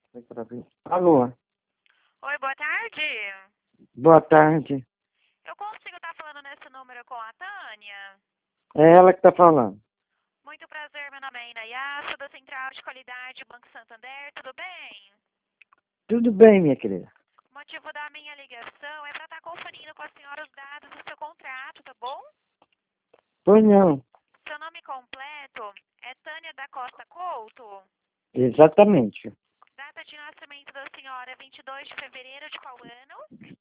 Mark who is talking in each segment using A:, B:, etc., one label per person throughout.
A: Alô,
B: Oi, boa tarde.
A: boa tarde.
B: Eu consigo estar falando nesse número com a Tânia?
A: É ela que está falando.
B: Muito prazer, meu nome é Inayá, sou da Central de Qualidade Banco Santander, tudo bem?
A: Tudo bem, minha querida?
B: O motivo da minha ligação é para estar conferindo com a senhora os dados do seu contrato, tá bom?
A: Pois não,
B: Seu nome completo é Tânia da Costa Couto.
A: exatamente.
B: Data de nascimento da senhora é 22 de fevereiro de qual ano?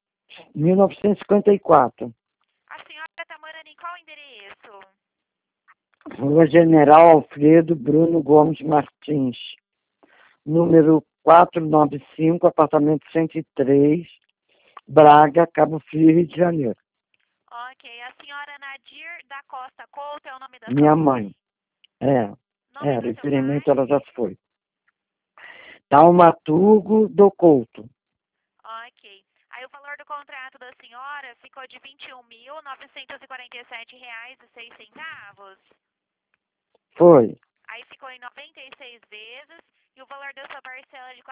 A: 1954.
B: A senhora está morando em qual endereço?
A: Rua General Alfredo Bruno Gomes Martins. Número 495, apartamento 103, Braga, Cabo Frio, Rio de Janeiro.
B: Ok, a senhora Nadir da Costa Couto é o nome da sua
A: Minha
B: mãe?
A: mãe. É,
B: Nome do seu
A: infelizmente
B: pai?
A: ela já foi. Taumaturgo do Couto.
B: Ok. Aí o valor do contrato da senhora ficou de R$ 21.947,06.
A: Foi.
B: Aí ficou em 96 vezes e o valor da sua parcela é de R$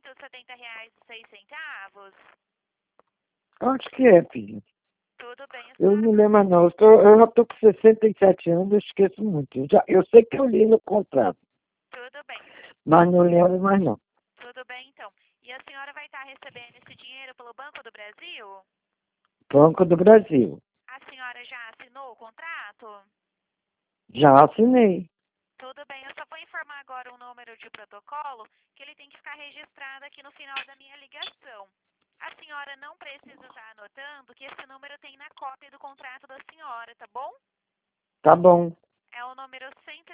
B: 470,06.
A: Acho que é, filho.
B: Tudo bem, a
A: Eu
B: senhora
A: não lembro não. Eu já estou com 67 anos, eu esqueço muito. Eu sei que eu li no contrato,
B: Tudo bem.
A: mas não lembro mais não.
B: Tudo bem, então. E a senhora vai estar recebendo esse dinheiro pelo Banco do Brasil?
A: Banco do Brasil.
B: A senhora já assinou o contrato?
A: Já assinei.
B: Tudo bem, eu só vou informar agora um número de protocolo que ele tem que ficar registrado aqui no final da minha ligação. A senhora não precisa estar anotando que esse número tem na cópia do contrato da senhora, tá bom?
A: Tá bom.
B: É o número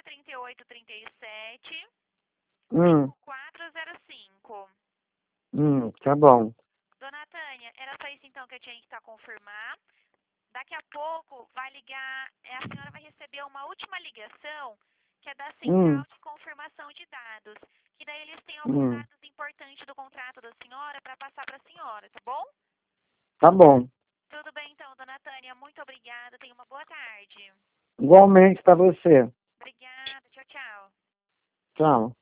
B: 13837
A: Hum,
B: 5405.
A: tá bom.
B: Dona Tânia, era só isso então que eu tinha que estar confirmar. Daqui a pouco vai ligar, a senhora vai receber uma última ligação, que é da
A: Hum,
B: Central de Confirmação de Dados, que daí eles têm alguns
A: hum,
B: dados importantes do contrato da senhora para passar para a senhora, tá bom?
A: tá bom.
B: Tudo bem então, dona Tânia, muito obrigada, tenha uma boa tarde.
A: Igualmente para você.
B: Obrigada, tchau, tchau.
A: Tchau.